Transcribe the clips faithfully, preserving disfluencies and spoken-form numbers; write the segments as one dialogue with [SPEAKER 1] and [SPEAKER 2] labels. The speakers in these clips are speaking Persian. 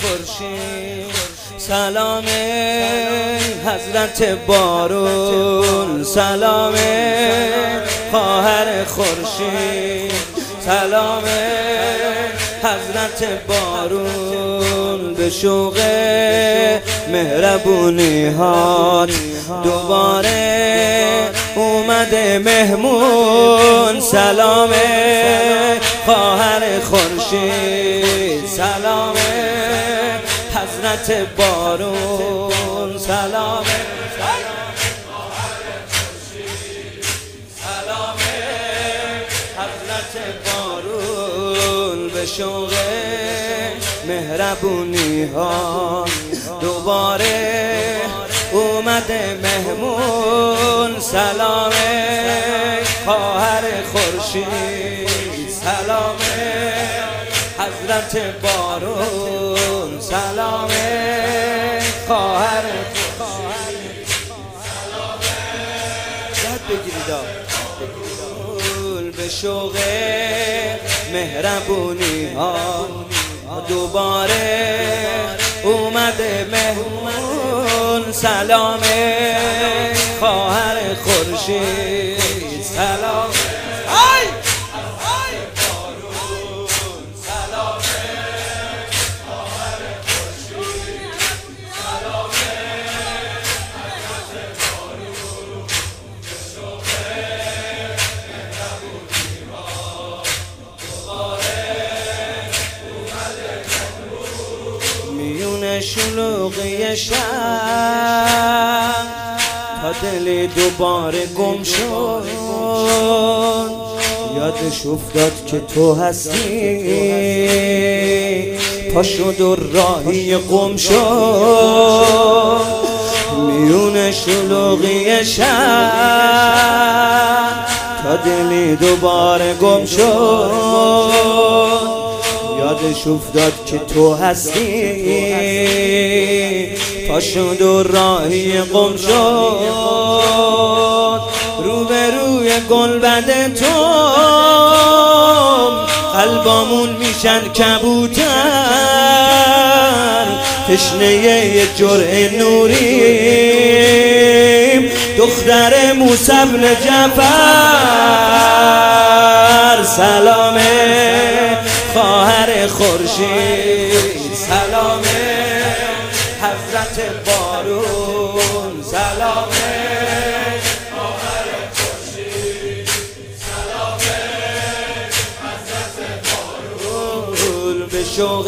[SPEAKER 1] خورشید سلام حضرت بارون، سلام خواهر خورشید، سلام حضرت بارون. به شوق مهربونی هات دوباره اومده مهمون، سلام خواهر خورشید، سلام حضرت بارون، سلام سلام حضرت بارون. به شوق مهربونی ها دوباره اومده مهمون، سلام خواهر خورشید، سلام حضرت بارون، سلام خواهر یاد بگیرید. به شوق مهربونی ها دوباره اومده مهمون، سلام خواهر خورشید، سلام آی آی بارون، سلام خواهر خورشید، سلام حضرت بارون. به شوق مهربونی ها دوباره اومده مهمون، میون شلوغی شب تا دل دوباره گم شد، یادش افتاد که تو هستی، پا شد و راهی گم شد. میون شلوغی شب تا دل دوباره گم شد، یادش افتاد که تو هستی، پا شد و راهی قم شد. روبروی گلبد تو قلبامون میشن کبوتر، تشنه یه جرعه نوریم، دختر موسی بن جعفر، سلام خواهر خورشید، سلام حضرت بارون، سلام خواهر خورشید، سلام حضرت بارون. به شوق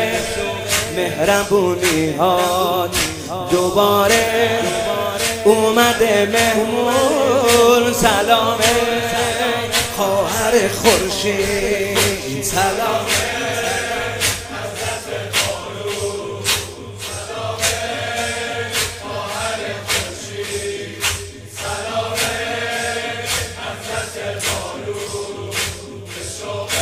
[SPEAKER 1] مهربونی ها دوباره اومده مهمون، سلام خواهر خورشید، سلام حضرت بارون، سلام خواهر خورشید، سلام حضرت بارون. به شوق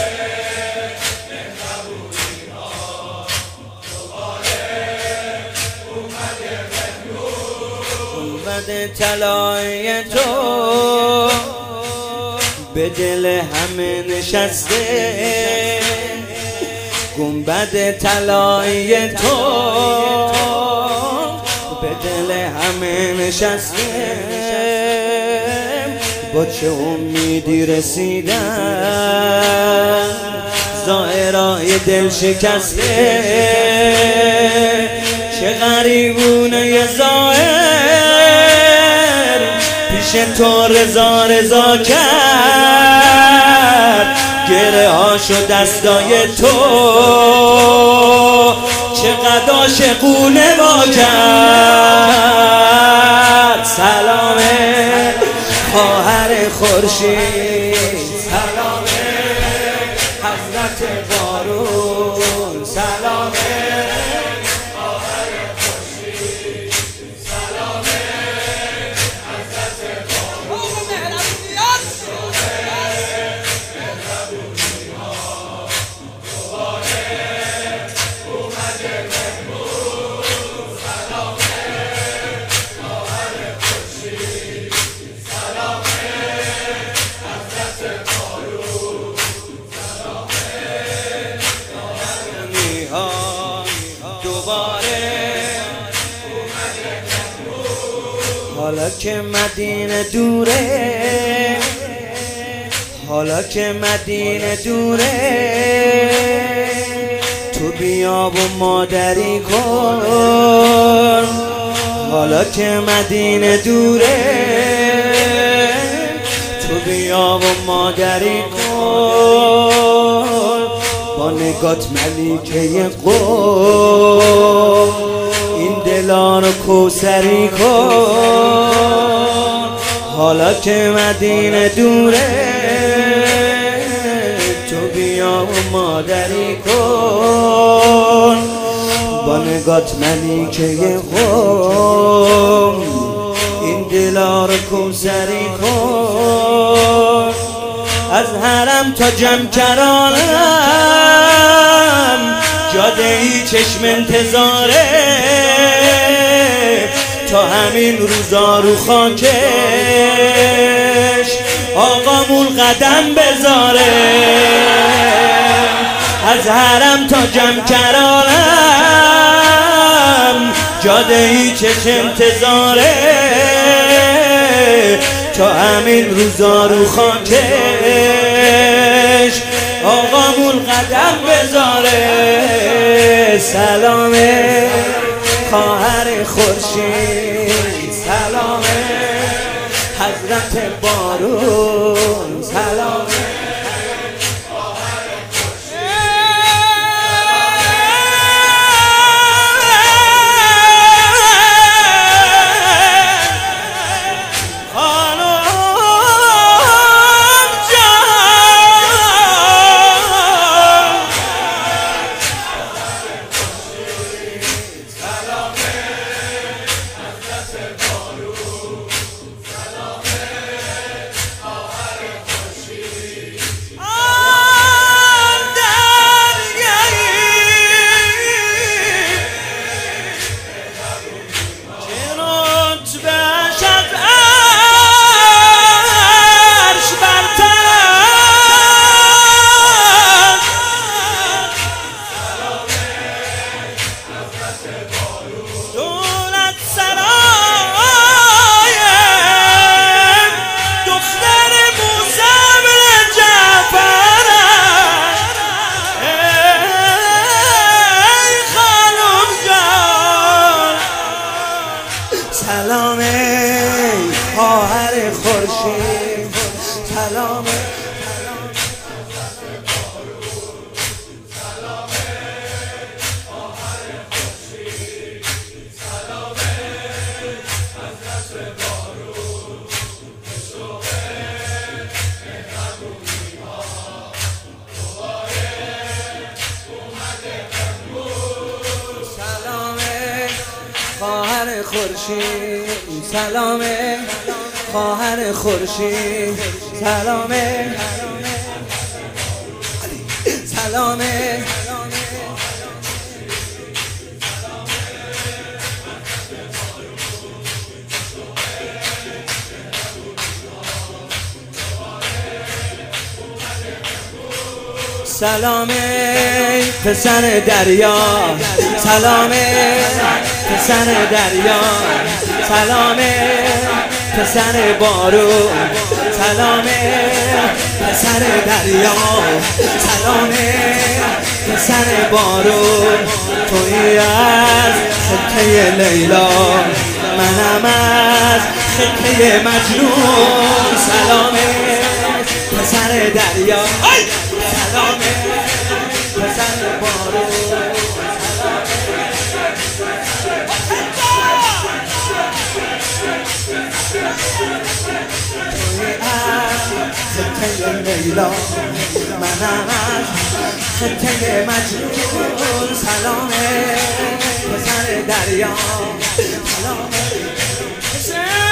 [SPEAKER 1] مهربونی ها دوباره اومده مهمون، اومده طلای تو به دل همه نشسته، گنبد طلایی تو به دل همه نشسته. با چه امیدی رسیدن زائرای دل شکسته، چه غریبونه یه زائر پیش تو رضا رضا کرد، گره هاشو دستای تو چقدر عاشقونه وا کرد، سلام خواهر خورشید، سلام حضرت بارون، سلام خواهر خورشید، سلام حضرت بارون. حالا که مدینه دوره، حالا که مدینه دوره، تو بیا و مادری کن. حالا که مدینه دوره، تو بیا و مادری کن. با نگات ملیکه قوم این دلان رو کوثری کن. حالا که مدینه دوره، تو بیا و مادری کن. با نگات ملیکه قوم این دلا رو کوثری کن. از حرم تا جمکرانم جاده ای چشم انتظاره، تا همین روزا رو خاکش آقامون قدم بذاره. از حرم تا جمکرانم جاده ای چشم انتظاره، تا همین روزا رو خاکش آقامون قدم بذاره. سلام خواهر خورشید، سلام حضرت بارون، سلام سلام خواهر خورشید، سلام خواهر خورشید، سلام خواهر خورشید، سلام سلام سلام پسر دریا، سلام پسر دریا، سلام پسر بارون، سلام پسر دریا، سلام پسر بارون. تویی از خطه لیلا، منم از خطه مجنون. سلام پسر دریا، سلام پسر بارون. خطه لیلا، منم از خطه مجنون. سلام پسر دریا، سلام